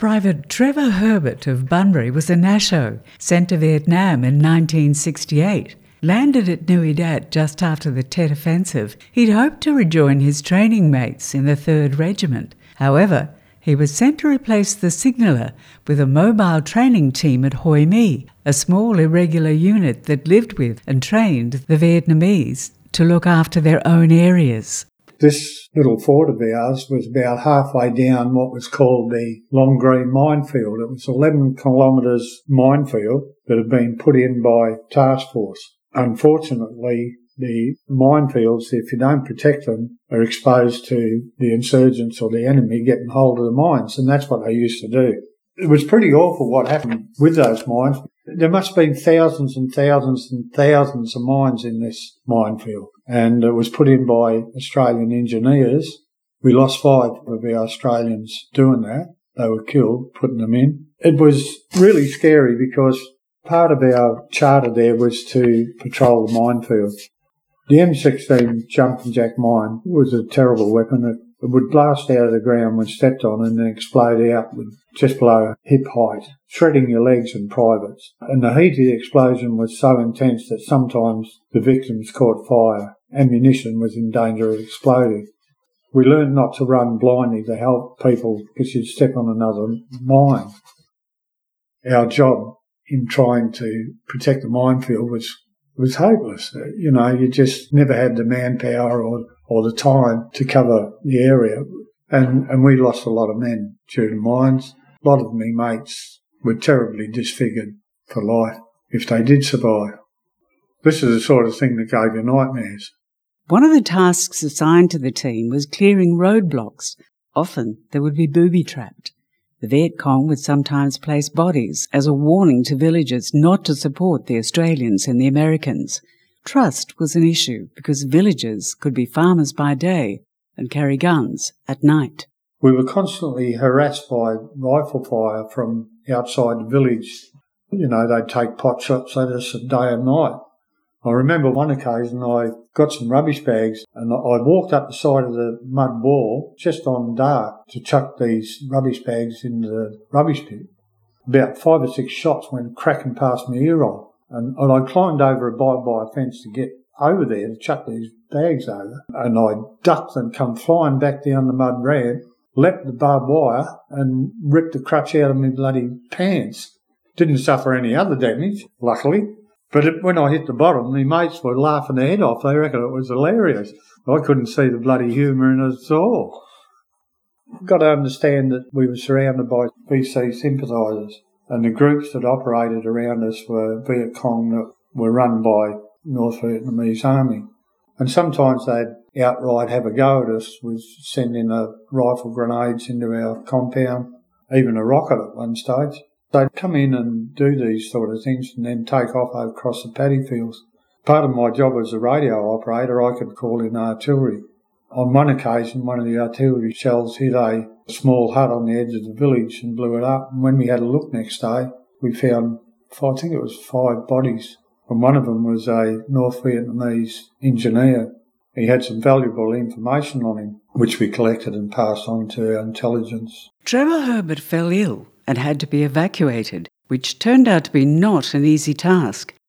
Private Trevor Herbert of Bunbury was a Nasho, sent to Vietnam in 1968. Landed at Nui Dat just after the Tet Offensive, he'd hoped to rejoin his training mates in the 3rd Regiment. However, he was sent to replace the signaller with a mobile training team at Hoi Mi, a small irregular unit that lived with and trained the Vietnamese to look after their own areas. This little fort of ours was about halfway down what was called the Long Green minefield. It was 11 kilometres minefield that had been put in by Task Force. Unfortunately, the minefields, if you don't protect them, are exposed to the insurgents or the enemy getting hold of the mines, and that's what they used to do. It was pretty awful what happened with those mines. There must have been thousands and thousands and thousands of mines in this minefield, and it was put in by Australian engineers. We lost 5 of our Australians doing that. They were killed putting them in. It was really scary because part of our charter there was to patrol the minefield. The M16 jumping jack mine was a terrible weapon. It would blast out of the ground when stepped on and then explode out just below hip height, shredding your legs and privates. And the heat of the explosion was so intense that sometimes the victims caught fire. Ammunition was in danger of exploding. We learned not to run blindly to help people because you'd step on another mine. Our job in trying to protect the minefield was hopeless. You know, you just never had the manpower or the time to cover the area. And we lost a lot of men due to mines. A lot of my mates were terribly disfigured for life if they did survive. This is the sort of thing that gave you nightmares. One of the tasks assigned to the team was clearing roadblocks. Often they would be booby-trapped. The Viet Cong would sometimes place bodies as a warning to villagers not to support the Australians and the Americans. Trust was an issue because villagers could be farmers by day and carry guns at night. We were constantly harassed by rifle fire from outside the village. You know, they'd take pot shots at us day and night. I remember one occasion I got some rubbish bags and I walked up the side of the mud wall just on dark to chuck these rubbish bags into the rubbish pit. About 5 or 6 shots went cracking past my ear roll. And I climbed over a barbed-wire fence to get over there to chuck these bags over. And I ducked and come flying back down the mud ramp, leapt the barbed wire and ripped the crutch out of my bloody pants. Didn't suffer any other damage, luckily. But when I hit the bottom, my mates were laughing their head off. They reckoned it was hilarious. I couldn't see the bloody humour in it at all. You've got to understand that we were surrounded by VC sympathisers, and the groups that operated around us were Viet Cong that were run by North Vietnamese Army. And sometimes they'd outright have a go at us with sending rifle grenades into our compound, even a rocket at one stage. They'd come in and do these sort of things and then take off across the paddy fields. Part of my job as a radio operator, I could call in artillery. On one occasion, one of the artillery shells hit a small hut on the edge of the village and blew it up. And when we had a look next day, we found, I think it was 5 bodies. And one of them was a North Vietnamese engineer. He had some valuable information on him, which we collected and passed on to our intelligence. Trevor Herbert fell ill and had to be evacuated, which turned out to be not an easy task.